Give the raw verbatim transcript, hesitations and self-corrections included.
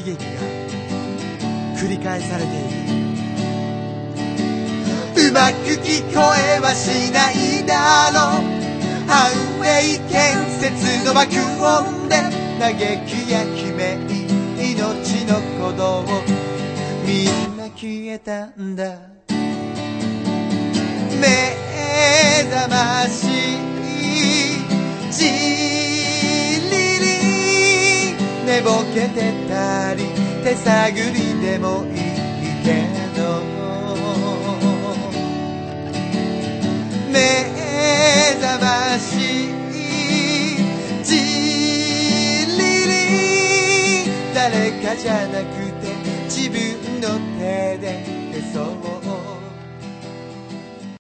劇が繰り返されている。うまく聞こえはしないだろう。ハイウェイ建設の爆音で嘆きや悲鳴、命の鼓動、みんな消えたんだ。目覚ましじりり寝ぼけてたり手探りでもいいけど、目覚ましじりり誰かじゃなくて自分の手で